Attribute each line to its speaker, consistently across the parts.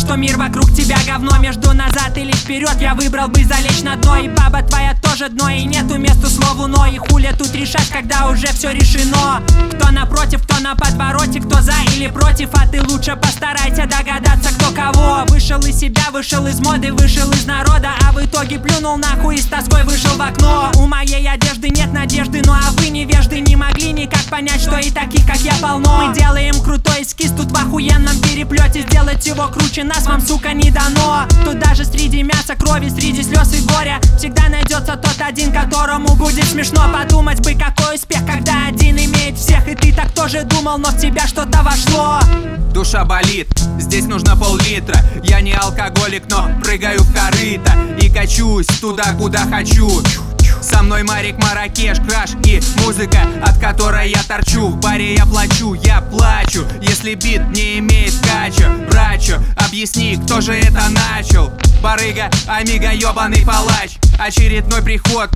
Speaker 1: что мир вокруг тебя говно. Между назад или вперед я выбрал бы залечь на дно. И баба твоя тоже дно, и нету места слову но. И хули тут решать, когда уже все решено. Кто напротив, кто на подвороте, кто за или против. А ты лучше постарайся догадаться, кто кого. Вышел из себя, вышел из моды, вышел из народа, а в итоге плюнул нахуй и с тоской вышел в окно. У моей одежды нет надежды, ну а вы невежды не могли никак понять, что и таких как я полно. Мы делаем крутой эскиз тут в охуенном переплете. Сделать его круче нас вам, сука, не дано. Тут даже среди мяса, крови, среди слез и горя всегда найдется тот один, которому будет смешно. Подумать бы, какой успех, когда один имеет всех. И ты так тоже думал, но в тебя что-то вошло.
Speaker 2: Душа болит, здесь нужно пол-литра. Я не алкоголик, но прыгаю в корыто и качусь туда, куда хочу. Со мной Марик, Маракеш, краш и музыка, от которой я торчу. В баре я плачу, я плачу, если бит не имеет кача. Брачо, объясни, кто же это начал? Барыга, амиго, ёбаный палач. Очередной приход,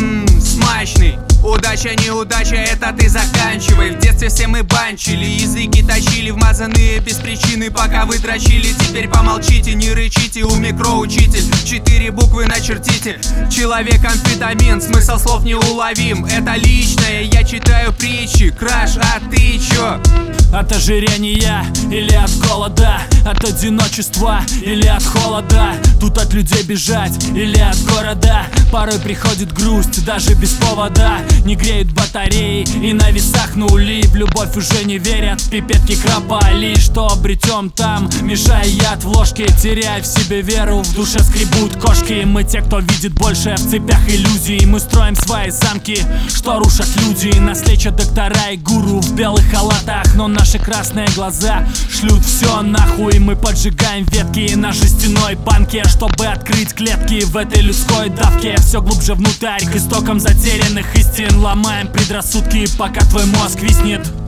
Speaker 2: смачный. Удача, неудача, это ты заканчивай. В детстве все мы банчили, языки точили, вмазанные без причины, пока вы дрочили. Теперь помолчите, не рычите, у микроучитель. 4 буквы начертите. Человек амфетамин, смысл слов неуловим. Это личное, я читаю притчи. Краш, а ты чё?
Speaker 3: От ожирения или от голода, от одиночества или от холода. Тут от людей бежать или от города. Порой приходит грусть, даже без повода. Не греют батареи и на весах нули. В любовь уже не верят, пипетки кропали. Что обретем там, мешая яд в ложке. Теряя в себе веру, в душе скребут кошки. Мы те, кто видит больше в цепях иллюзий. Мы строим свои замки, что рушат люди. Нас лечат доктора и гуру в белых халатах, но наши красные глаза шлют все нахуй. Мы поджигаем ветки на жестяной банке, чтобы открыть клетки в этой людской давке. Все глубже внутрь, к истокам затерянных истин. Ломаем предрассудки, пока твой мозг виснет.